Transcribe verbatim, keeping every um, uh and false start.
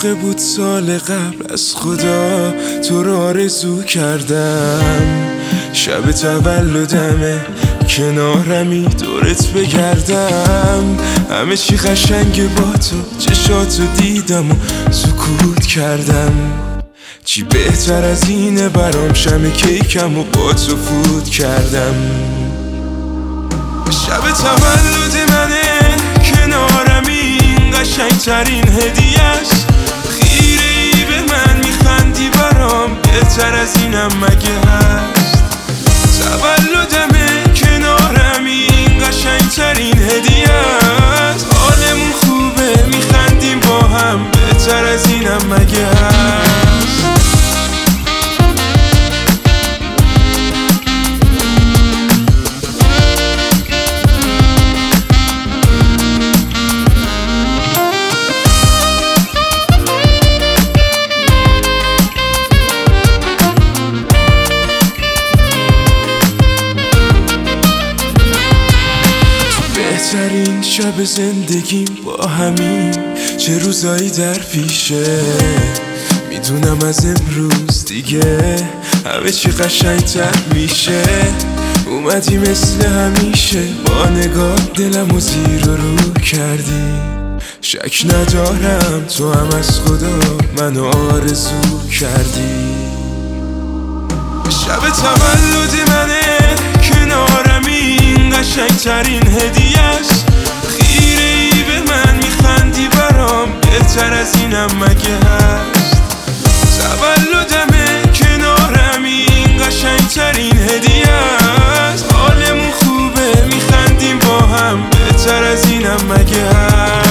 موقع بود سال قبل از خدا تو رو آرزو کردم. شب تولدمه کنارمی دورت بگردم. همه چی قشنگه با تو، چشاتو دیدم و سکوت کردم. چی بهتر از اینه برام شم کیکم و با تو فوت کردم. شب تولد منه کنارمی این قشنگترین هدیه‌ست. خیره ای به من میخندی برام، بهتر از اینم مگه هست؟ تولدمه کنارمی این قشنگترین هدیه‌ست. حالمون خوبه میخندیم با هم، بهتر از اینم مگه هست؟ بهترین شب زندگیم با همین چه روزایی در پیشه. میدونم از امروز دیگه همه چی قشنگتر میشه. اومدی مثل همیشه با نگاه دلمو زیر و رو کردی. شک ندارم تو هم از خدا منو آرزو کردی. شب تولد منه کنارمی این قشنگترین هدیه‌ست. خیره ای به من میخندی برام، بهتر از اینم مگه هست؟ تولدمه کنارمی این قشنگترین هدیه‌ست. حالمون خوبه میخندیم با هم، بهتر از اینم مگه هست؟